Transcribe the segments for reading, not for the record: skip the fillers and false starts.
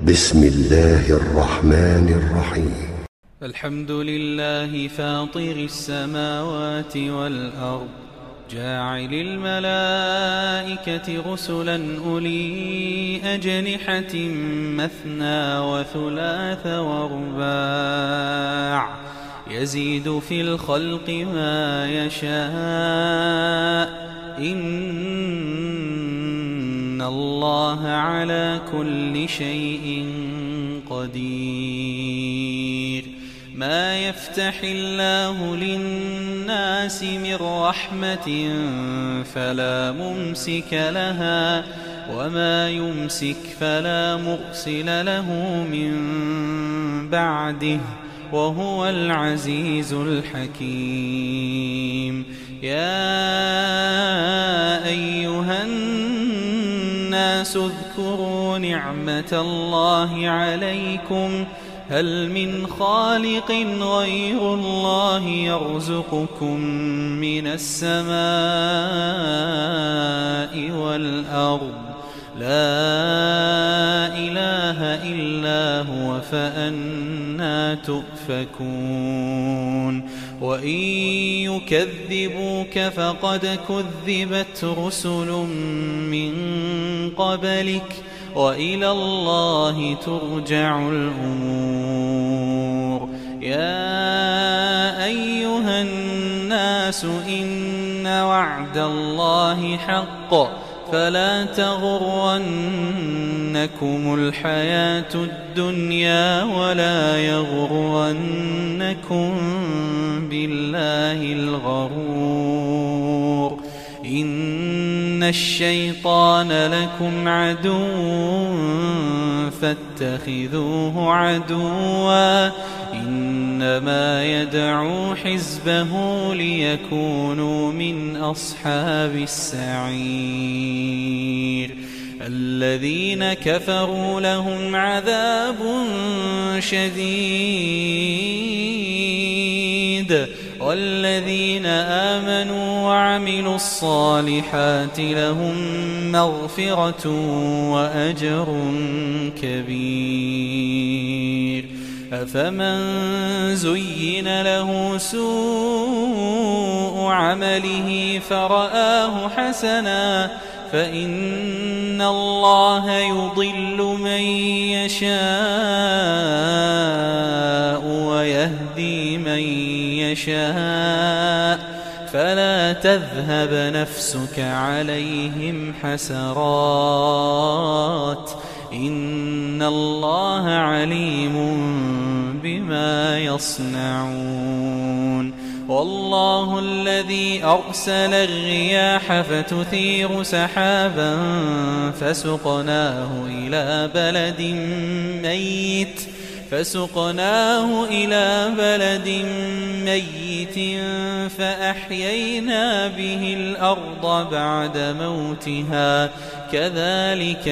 بسم الله الرحمن الرحيم. الحمد لله فاطر السماوات والأرض، جاعل الملائكة رسلا أولي أجنحة مثنى وثلاث ورباع، يزيد في الخلق ما يشاء، إن الله على كل شيء قدير. ما يفتح الله للناس من رحمة فلا ممسك لها، وما يمسك فلا مرسل له من بعده، وهو العزيز الحكيم. يا أيها الناس اذكروا نعمة الله عليكم، هل من خالق غير الله يرزقكم من السماء والأرض؟ لا إله إلا هو، فأنى تؤفكون؟ وإن يكذبوك فقد كذبت رسل من قبلك، وإلى الله ترجع الأمور. يا أيها الناس إن وعد الله حق، فلا تغرنكم الحياة الدنيا، ولا يغرنكم بالله الغرور. إن الشيطان لكم عدو فاتخذوه عدوا، إنما يدعو حزبه ليكونوا من أصحاب السعير. الذين كفروا لهم عذاب شديد، والذين آمنوا وعملوا الصالحات لهم مغفرة وأجر كبير. أفمن زين له سوء عمله فرآه حسنا، فإن الله يضل من يشاء ويهدي من يشاء، فلا تذهب نفسك عليهم حسرات، إن الله عليم بما يصنعون. والله الذي أرسل الرياح فتثير سحابا فسقناه إلى بلد ميت فأحيينا به الأرض بعد موتها، كذلك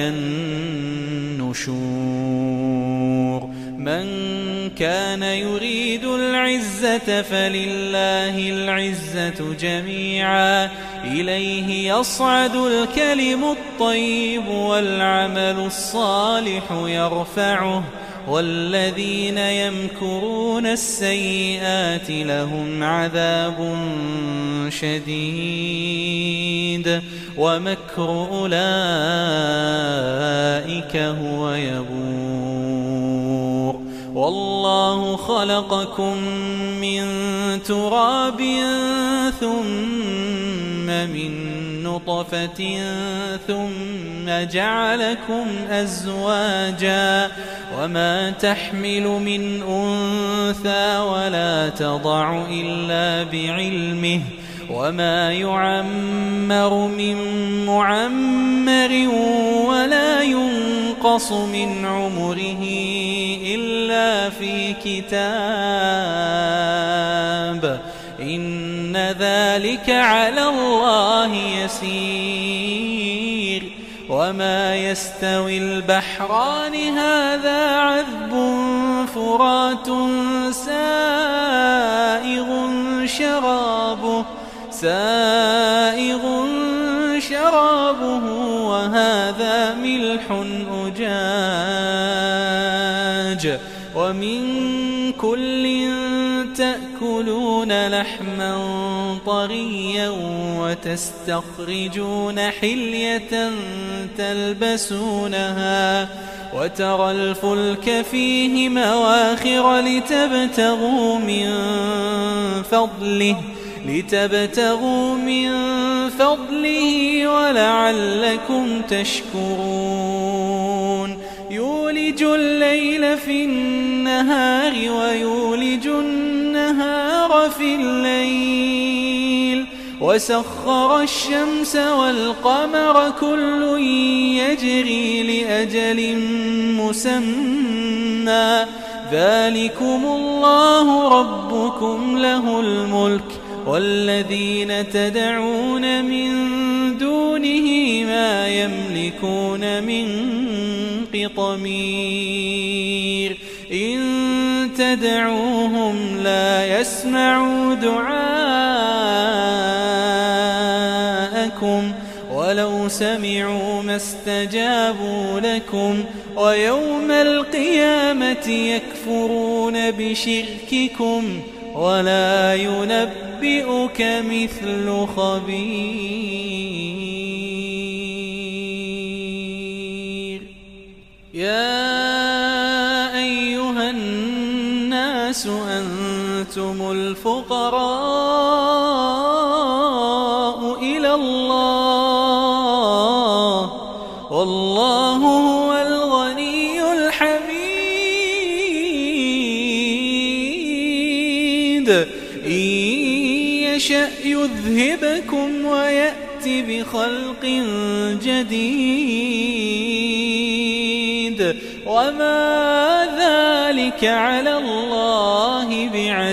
النشور. من كان يريد العزة فلله العزة جميعا، إليه يصعد الكلم الطيب والعمل الصالح يرفعه، والذين يمكرون السيئات لهم عذاب شديد، ومكر أولئك هو يبور. والله خلقكم من تراب ثم من نطفة ثم جعلكم أزواجا، وما تحمل من أنثى ولا تضع إلا بعلمه، وما يعمر من معمر ولا ينقص من عمره إلا في كتاب، إن ذلك على الله يسير. وما يستوي البحران هذا عذب فرات سائغ شرابه وهذا ملح أجاج أزواج ومن كل تأكلون لحما طريا وتستخرجون حلية تلبسونها وترى الفلك فيه مواخر لتبتغوا من فضله ولعلكم تشكرون يولج الليل في النهار ويولج النهار في الليل وسخر الشمس والقمر كل يجري لأجل مسمى ذلكم الله ربكم له الملك والذين تدعون من دونه ما يملكون من قطمير إن تدعوهم لا يسمعوا دعاءكم ولو سمعوا ما استجابوا لكم ويوم القيامة يكفرون بشرككم ولا ينبئك مثل خبير يا أيها الناس أنتم الفقراء إلى الله والله هو الغني الحميد إن يشأ يذهبكم ويأتي بخلق جديد وما ذلك على الله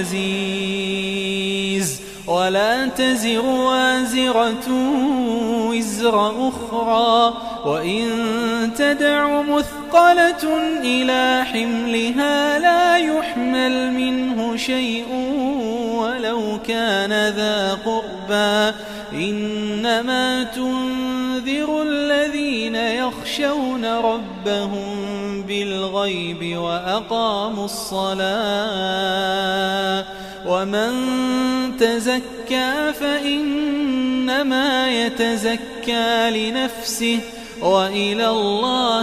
بعزيز ولا تزر وازرة وزر أخرى وإن تدع مثقلة إلى حملها لا يحمل منه شيء ولو كان ذا قربى إنما تنذر الذين يخشون ربهم بالغيب وأقاموا الصلاة ومن تزكى فإنما يتزكى لنفسه وإلى الله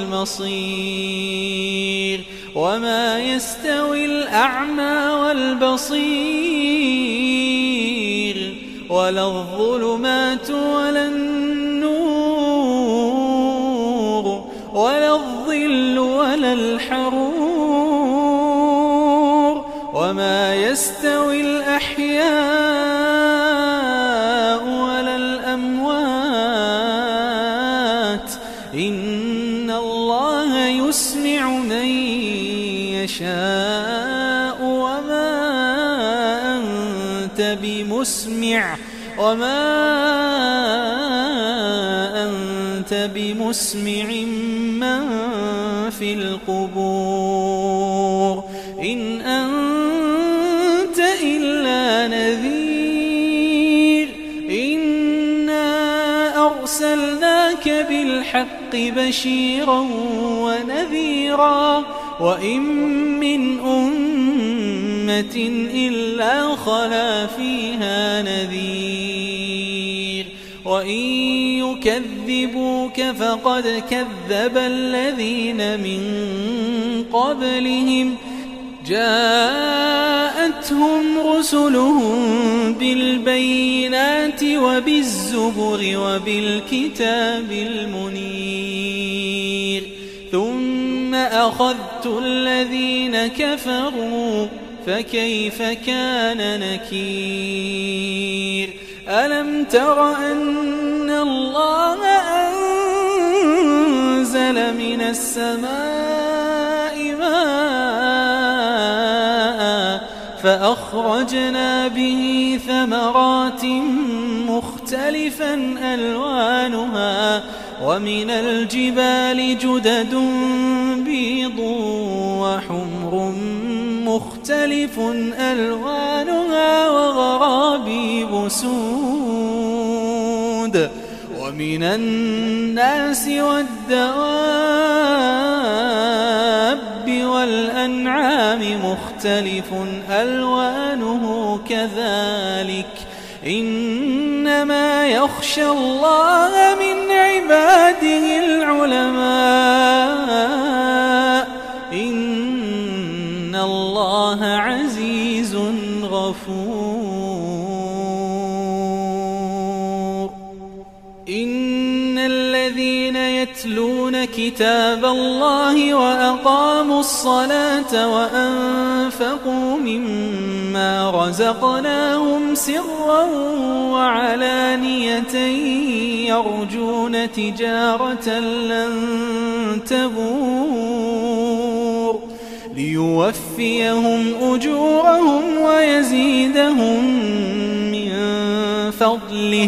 المصير وما يستوي الأعمى والبصير ولا الظلمات ولا النور ولا الظل ولا الحرور وما يستوي الأحياء ولا الأموات إن الله يسمع من يشاء وما أنت بمسمع من في القبور إن أنت إلا نذير إنا أرسلناك بالحق بشيرا ونذيرا وإن من أمة إلا خلا فيها نذير وإن يكذبوك فقد كذب الذين من قبلهم جاءتهم رسلهم بالبينات وبالزبر وبالكتاب المنير ثم أخذت الذين كفروا فكيف كان نكير ألم تر أن الله أنزل من السماء ماء فأخرجنا به ثمرات مختلفا ألوانها ومن الجبال جدد بيض وحمر مختلف ألوانها وغرابيب سود ومن الناس والدواب مختلف ألوانه كذلك إنما يخشى الله من عباده العلماء إن الله عزيز غفور إن الذين يتلون كتاب الله وأقاموا الصلاة وأنفقوا مما رزقناهم سرا وعلانية يرجون تجارة لن تبور ليوفيهم أجورهم ويزيدهم من فضله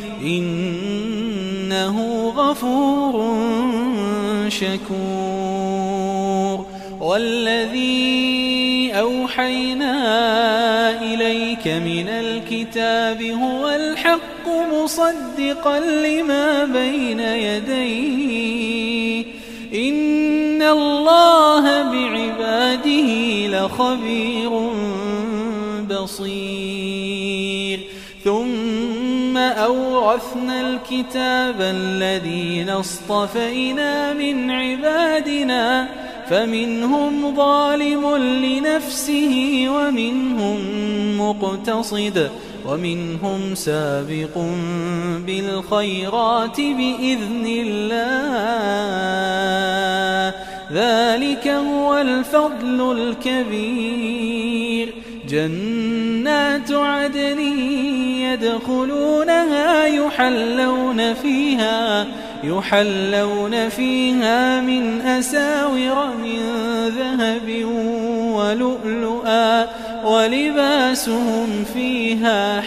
إنه غفور شكور والذي أوحينا إليك من الكتاب هو الحق مصدقا لما بين يديه إن الله بعباده لخبير بصير ثم أورثنا الكتاب الذين اصطفينا من عبادنا فمنهم ظالم لنفسه ومنهم مقتصد ومنهم سابق بالخيرات بإذن الله ذلك هو الفضل الكبير جنات عدن يدخلونها يحلون فيها من أساور من ذهب ولؤلؤا ولباسهم فيها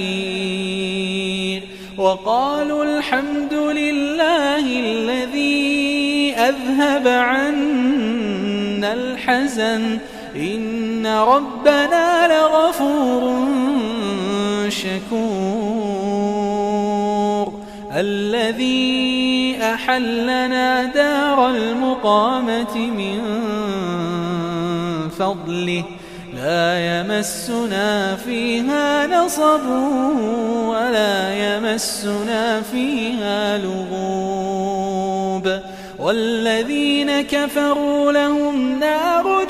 حرير وقالوا الحمد لله الذي أذهب عنا الحزن إن ربنا لغفور شكور الذي أحلنا دار المقامة من فضله لا يمسنا فيها نصب ولا يمسنا فيها لغوب والذين كفروا لهم نار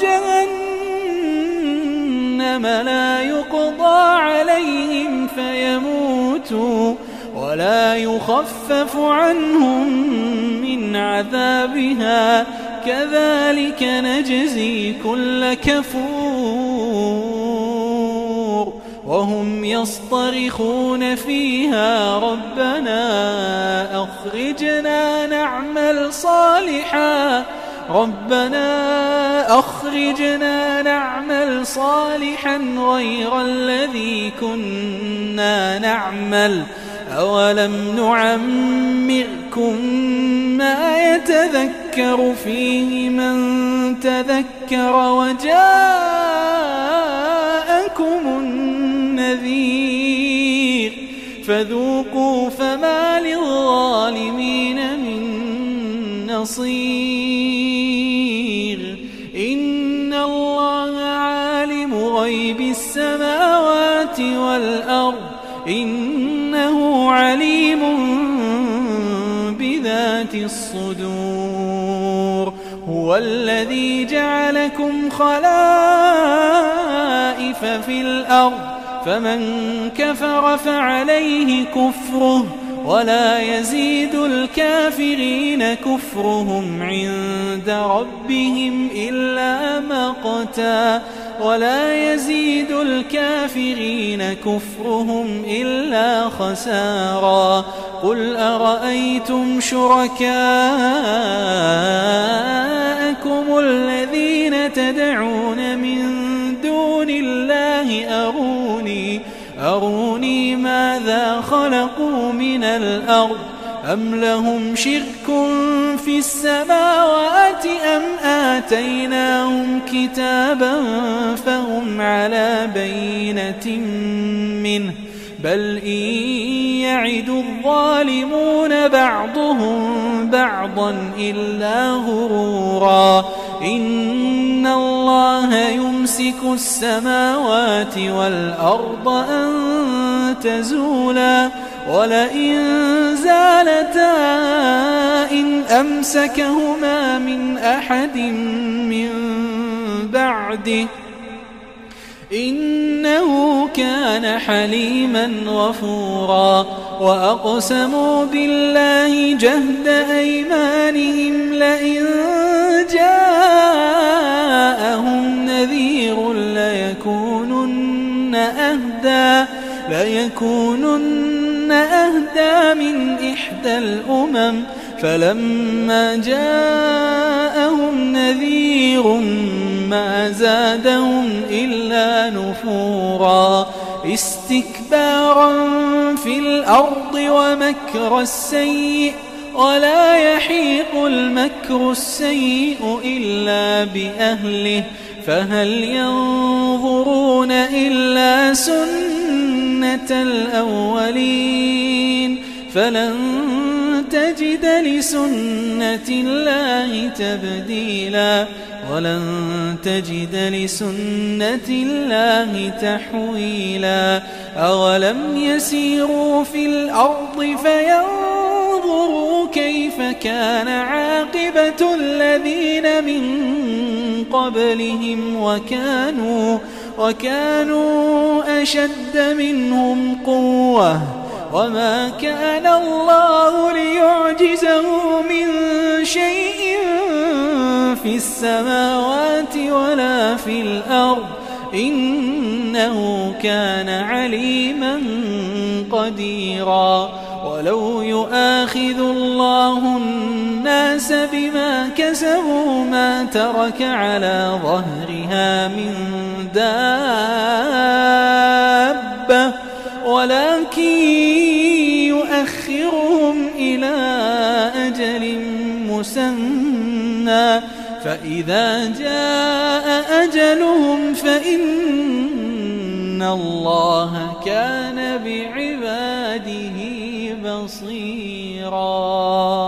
جهنم لا يقضى عليهم فيموتوا ولا يخفف عنهم من عذابها كذلك نجزي كل كفور وهم يصطرخون فيها ربنا أخرجنا نعمل صالحا غير الذي كنا نعمل أولم نعمركم ما يتذكر فيه من تذكر وجاءكم النذير فذوقوا فما للظالمين من نصير إن الله عالم غيب السماوات والأرض إنه عليم بذات الصدور هو الذي جعلكم خلائف في الأرض فمن كفر فعليه كفره ولا يزيد الكافرين كفرهم عند ربهم إلا مقتا ولا يزيد الكافرين كفرهم إلا خسارا قل أرأيتم شركاءكم الذين تدعون من دون الله أروني ماذا خلقوا من الأرض أم لهم شرك في السماوات أم آتيناهم كتابا فهم على بينة منه بل إن يعد الظالمون بعضهم بعضا إلا غرورا إن الله يمسك السماوات والأرض أن تزولا ولئن زالتا إن أمسكهما من أحد من بعده إنه كان حليما غفورا وأقسموا بالله جهد أيمانهم لئن جاءهم نذير ليكونن أهدى من إحدى الأمم فلما جاءهم نذير ما زادهم إلا نفورا استكبارا في الأرض ومكر السيء ولا يحيق المكر السيء إلا بأهله فهل ينظرون إلا سنة الأولين فلن تجد لسنة الله تبديلا ولن تجد لسنة الله تحويلا أولم يسيروا في الأرض فينظروا كيف كان عاقبة الذين من قبلهم وكانوا أشد منهم قوة وما كان الله ليعجزه من شيء في السماوات ولا في الأرض إنه كان عليما قديرا ولو يؤاخذ الله الناس بما كسبوا ما ترك على ظهرها من دابة ولكن يؤخرهم إلى أجل مسمى فإذا جاء أجلهم فإن الله كان بعباده بصيرا